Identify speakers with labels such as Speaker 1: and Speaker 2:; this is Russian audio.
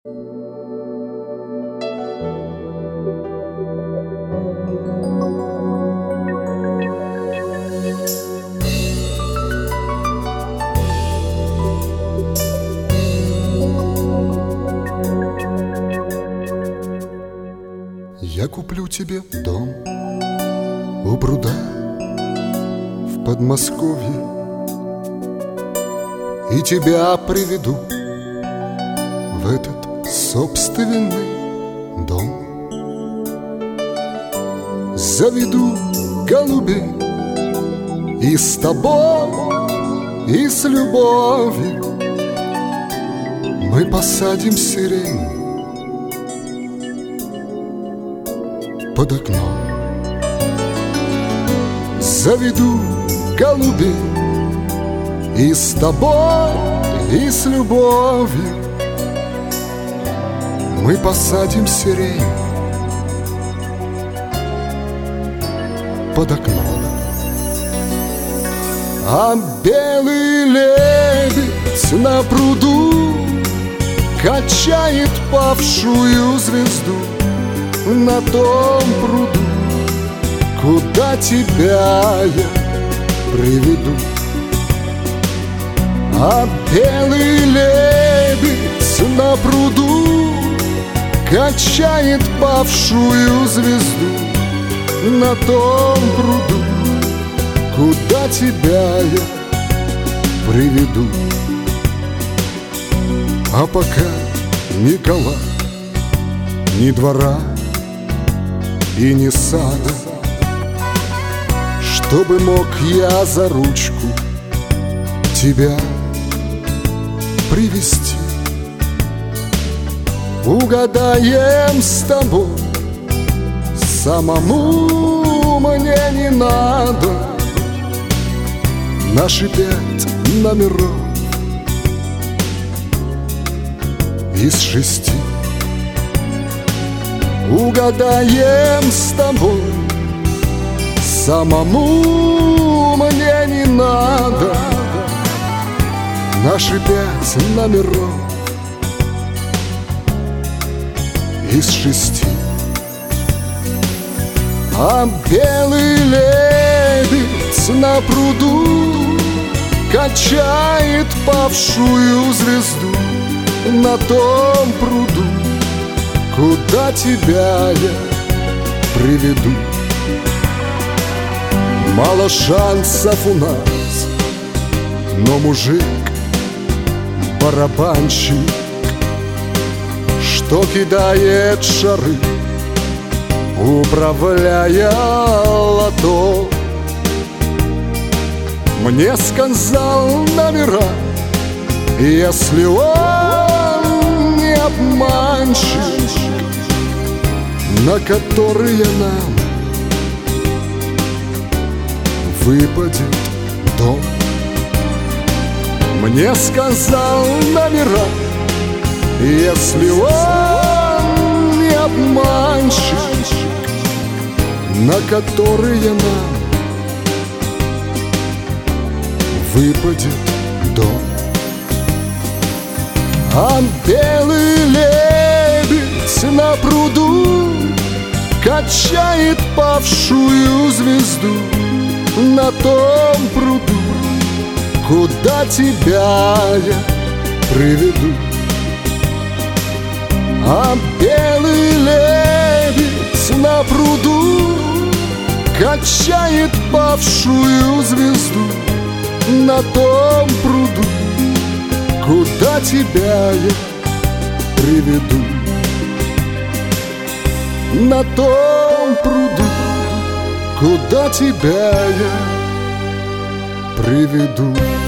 Speaker 1: Я куплю тебе дом у пруда в Подмосковье и тебя приведу в этот собственный дом. Заведу голубей и с тобой, и с любовью мы посадим сирень под окном. Заведу голубей и с тобой, и с любовью мы посадим сирень под окном. А белый лебедь на пруду качает павшую звезду на том пруду, куда тебя я приведу. А белый лебедь на пруду качает павшую звезду на том пруду, куда тебя я приведу. А пока ни кола, ни двора и ни сада, чтобы мог я за ручку тебя привести, угадаем с тобой, самому мне не надо наши 5 номеров из 6. Угадаем с тобой, самому мне не надо наши 5 номеров из 6. А белый лебедь на пруду качает павшую звезду на том пруду, куда тебя я приведу. Мало шансов у нас, но мужик барабанщик, что кидает шары, управляя лото, мне сказал номера, если он не обманщик, на которые нам выпадет дом. Мне сказал номера, если он не обманщик, на которые нам выпадет дом. А белый лебедь на пруду качает павшую звезду на том пруду, куда тебя я приведу. А белый лебедь на пруду качает павшую звезду на том пруду, куда тебя я приведу. На том пруду, куда тебя я приведу.